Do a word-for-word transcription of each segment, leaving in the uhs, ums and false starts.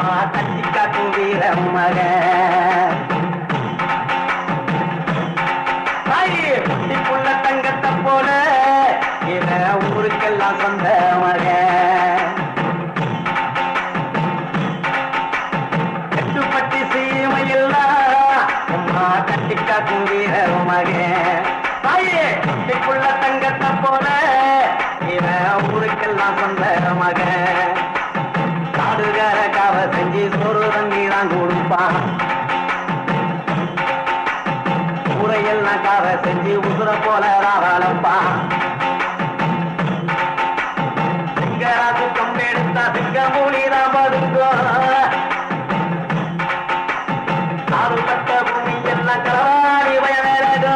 கட்டி காக்கும் வீர மக குட்டிக்குள்ள தங்கத்தை போல இவ ஊருக்கெல்லாம் சொந்த மக கட்டுப்பட்டி சீமையெல்லாம் அம்மா கட்டி காக்கும் வீர மக தாயே குட்டிக்குள்ள தங்கத்தை போல இவ ஊருக்கெல்லாம் சொந்த மக காடுகார காவ செஞ்சு சோறு தங்கி தான் கொடுப்பான் ஊரையெல்லாம் காவ செஞ்சு உசுர போல ராவலப்பா சிங்கராசு கொம்பெடுத்தா சிங்க மூலிதான் பதுங்கோ ஆறுபட்ட பூமி எல்லாம் களவாடி வயவேரகோ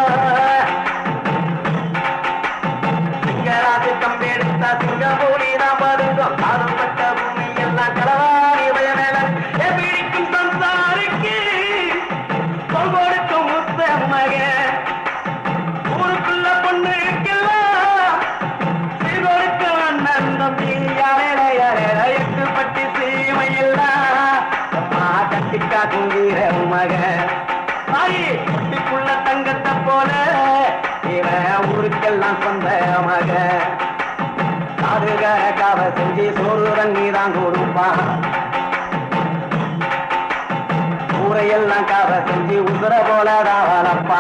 சிங்கராசு கொம்பெடுத்தா சிங்க மூலிதான் பதுங்கோ ஆறுபட்ட பூமி எல்லாம் களவாடி வயவேல எபிடிக்கும் சம்சாரிக்கு கொடுக்கும் முத்த மக ஊருக்குள்ள பொண்ணுக்கெல்லாம் சீர்கொடுக்க அண்ணன் தம்பி எட்டு பட்டி சீமையெல்லாம் அம்மா கட்டி காக்கும் வீர மக தாயி குட்டிக்குள்ள தங்கத்தை போல இவ ஊருக்கெல்லாம் சொந்த மக காடுகார காவ செஞ்சு சோறு ரங்கி தான் கொடுப்பான் ஊரையெல்லாம் காவ செஞ்சு உசுர போல ராவலப்பா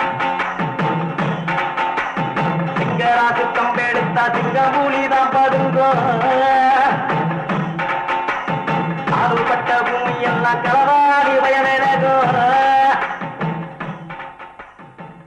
சிங்கராசு கம்பெடுத்தா சிங்க மூலிதான் பதுங்கோ ஆறுபட்ட பூமி எல்லாம்